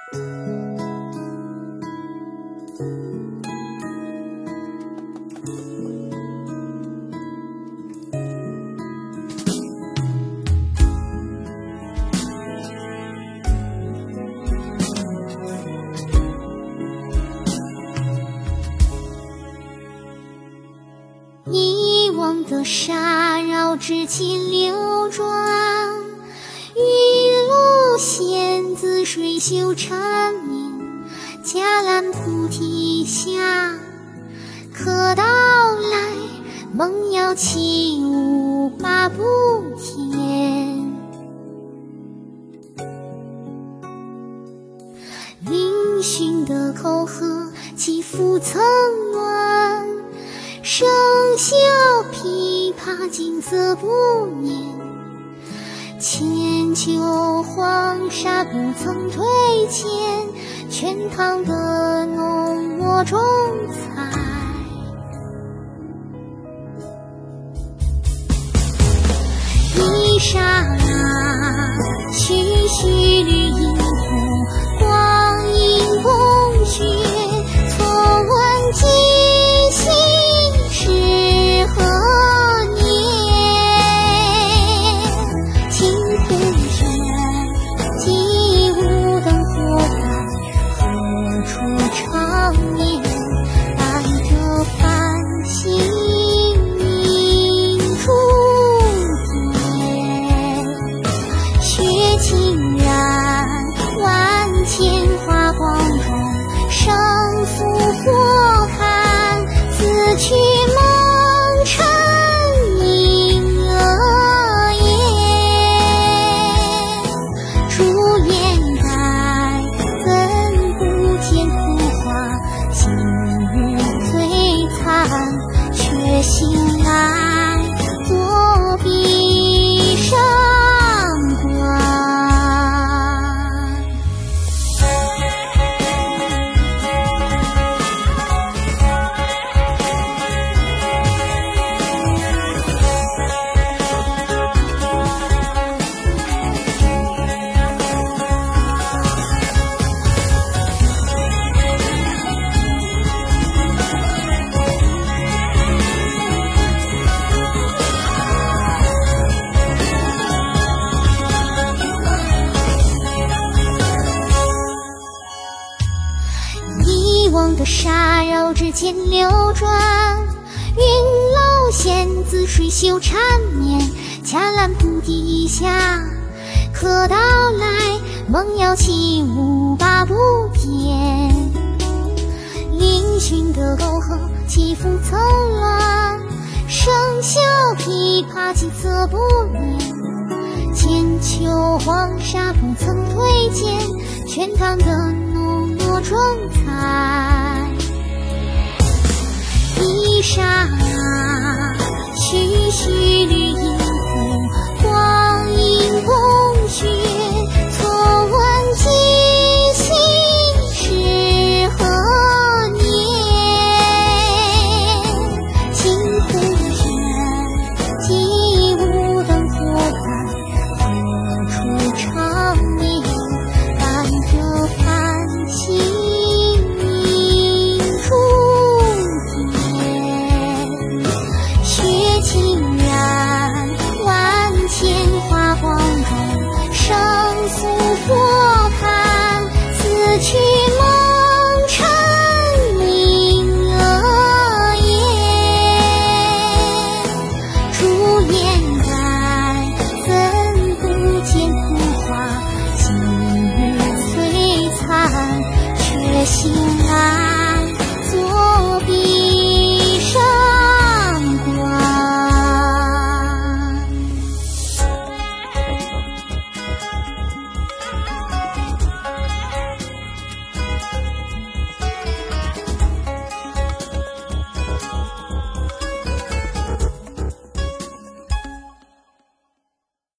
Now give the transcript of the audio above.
遗忘的沙绕指尖流转，云路线自水袖缠绵，伽蓝菩提下，可到来梦摇起舞八部天。嶙峋的沟壑起伏层峦，笙箫琵琶景色不眠，千秋黄沙不曾推荐，全唐的浓墨重彩。一刹那，徐徐绿阴符，光阴公雪，错问今夕是何年？青浦轩，几无灯火在，何处长眠？伴着繁星明珠点，雪尽染万千花光中，生复佛看，自去梦尘影了烟。朱颜改，怎不见枯花？今日璀璨，却醒来作壁上观。遗忘的沙绕指尖流转，云楼线自水袖缠绵，伽蓝菩提下，可到来梦摇起舞八部天。嶙峋的沟壑起伏层峦，笙箫琵琶景色不眠，千秋黄沙不曾推荐，全唐的浓墨重彩。一刹那，徐徐绿阴符，光阴公雪，